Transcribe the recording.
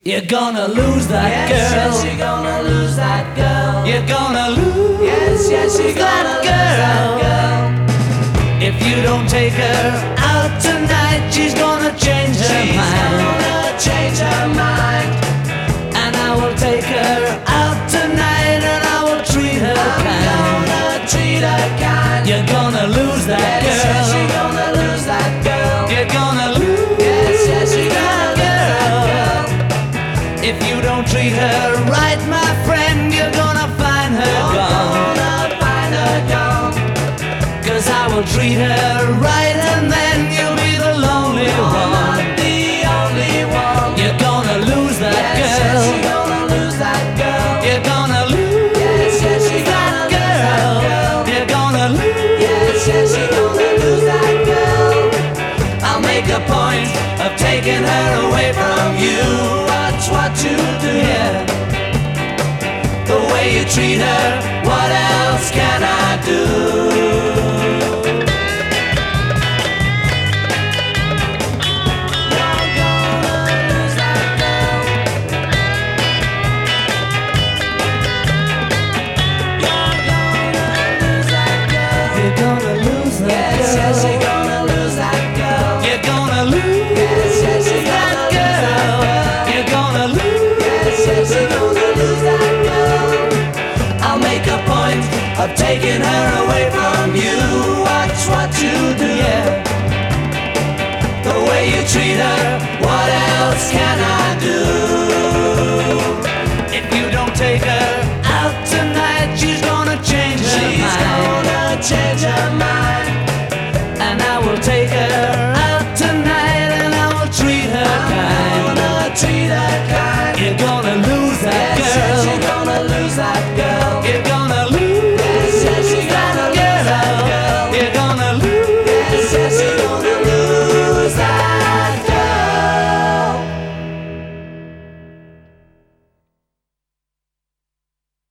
You're gonna lose that Yes, girl. yes, you're gonna lose that girl. You're gonna lose Yes, yes, you're gonna lose that girl. If you don't take her out tonight, she's gonna change her She's mind. gonna change her mind. And I will take her out tonight, and I will treat her I'm kind. gonna treat her kind. You're gonna lose that Yes, girl. yes, you're gonna lose that girl. You're gonna lose Yes, yes, you're gonna that lose that girl. If you don't treat her right, my friend, you're gonna find her You're gone. gonna find her gone. 'Cause I will treat her right, and then you'll be the lonely You're one. not the only one. You're gonna lose that Yes, yes, girl. you're gonna lose that girl. You're gonna lose Yes, yes, you're that gonna lose that girl. You're gonna lose Yes, yes, you're gonna lose that girl. I'll make a point of taking her away from you. Watch what you do. Yeah. The way you treat her, what else can I do? You're gonna lose that girl. You're gonna lose that girl. You're gonna lose that Yes, girl. yes, you're gonna lose that girl. You're gonna lose Yes, yes, you're that gonna lose that girl. girl. You're gonna lose Yes, yes, you're gonna lose that girl. I'll make a point of taking her away from you. Watch what you do. Yeah. The way you treat her, what else can I do? If you don't take her out tonight, she's gonna change her She's mind. gonna change her mind. And I will take her out tonight, and I will treat her I'm kind. gonna treat her kind. You're gonna lose that Yes, girl. yes, you're gonna lose that girl.